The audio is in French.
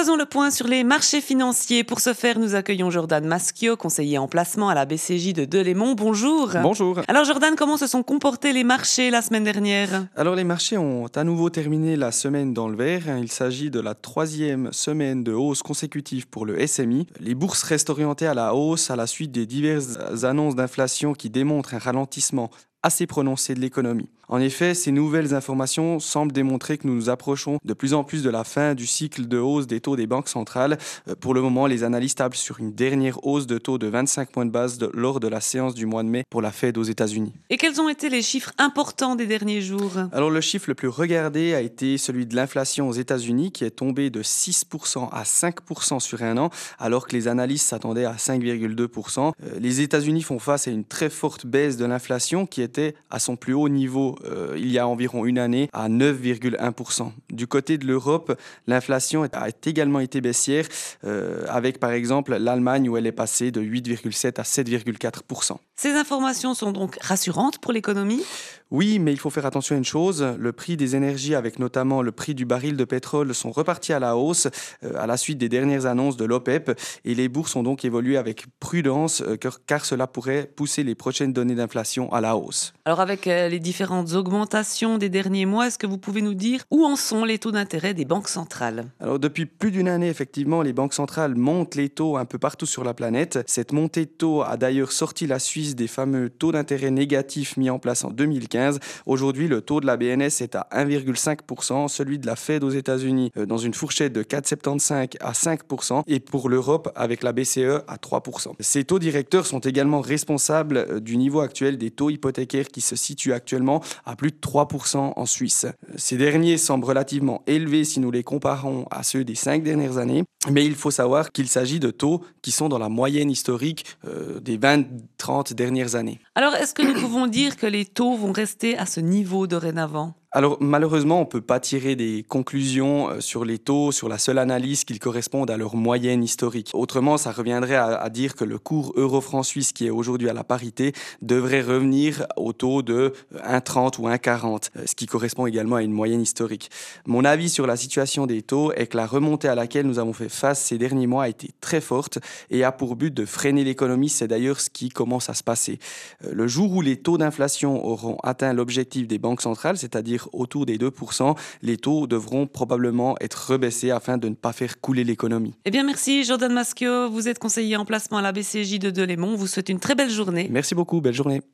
Faisons le point sur les marchés financiers. Pour ce faire, nous accueillons Jordan Maschio, conseiller en placement à la BCJ de Delémont. Bonjour. Bonjour. Alors Jordan, comment se sont comportés les marchés la semaine dernière? Alors les marchés ont à nouveau terminé la semaine dans le vert. Il s'agit de la troisième semaine de hausse consécutive pour le SMI. Les bourses restent orientées à la hausse à la suite des diverses annonces d'inflation qui démontrent un ralentissement assez prononcé de l'économie. En effet, ces nouvelles informations semblent démontrer que nous nous approchons de plus en plus de la fin du cycle de hausse des taux des banques centrales. Pour le moment, les analystes tablent sur une dernière hausse de taux de 25 points de base lors de la séance du mois de mai pour la Fed aux États-Unis. Et quels ont été les chiffres importants des derniers jours? Alors le chiffre le plus regardé a été celui de l'inflation aux États-Unis qui est tombé de 6% à 5% sur un an, alors que les analystes s'attendaient à 5,2%. Les États-Unis font face à une très forte baisse de l'inflation qui était à son plus haut niveau il y a environ une année à 9,1%. Du côté de l'Europe, l'inflation a également été baissière, avec par exemple l'Allemagne où elle est passée de 8,7 à 7,4%. Ces informations sont donc rassurantes pour l'économie? Oui, mais il faut faire attention à une chose, le prix des énergies avec notamment le prix du baril de pétrole sont repartis à la hausse à la suite des dernières annonces de l'OPEP et les bourses ont donc évolué avec prudence car cela pourrait pousser les prochaines données d'inflation à la hausse. Alors avec les différentes augmentations des derniers mois, est-ce que vous pouvez nous dire où en sont les taux d'intérêt des banques centrales? Alors depuis plus d'une année, effectivement, les banques centrales montent les taux un peu partout sur la planète. Cette montée de taux a d'ailleurs sorti la Suisse des fameux taux d'intérêt négatifs mis en place en 2015. Aujourd'hui, le taux de la BNS est à 1,5%, celui de la Fed aux États-Unis dans une fourchette de 4,75 à 5% et pour l'Europe avec la BCE à 3%. Ces taux directeurs sont également responsables du niveau actuel des taux hypothécaires qui se situent actuellement à plus de 3% en Suisse. Ces derniers semblent relativement élevés si nous les comparons à ceux des 5 dernières années, mais il faut savoir qu'il s'agit de taux qui sont dans la moyenne historique des 20-30 dernières années. Alors est-ce que nous pouvons dire que les taux vont rester à ce niveau dorénavant? Alors malheureusement, on ne peut pas tirer des conclusions sur les taux, sur la seule analyse qu'ils correspondent à leur moyenne historique. Autrement, ça reviendrait à dire que le cours euro-franc suisse, qui est aujourd'hui à la parité, devrait revenir au taux de 1,30 ou 1,40, ce qui correspond également à une moyenne historique. Mon avis sur la situation des taux est que la remontée à laquelle nous avons fait face ces derniers mois a été très forte et a pour but de freiner l'économie. C'est d'ailleurs ce qui commence à se passer. Le jour où les taux d'inflation auront atteint l'objectif des banques centrales, c'est-à-dire autour des 2%, les taux devront probablement être rebaissés afin de ne pas faire couler l'économie. Eh bien merci Jordan Maschio, vous êtes conseiller en placement à la BCJ de Delémont. Vous souhaite une très belle journée. Merci beaucoup, belle journée.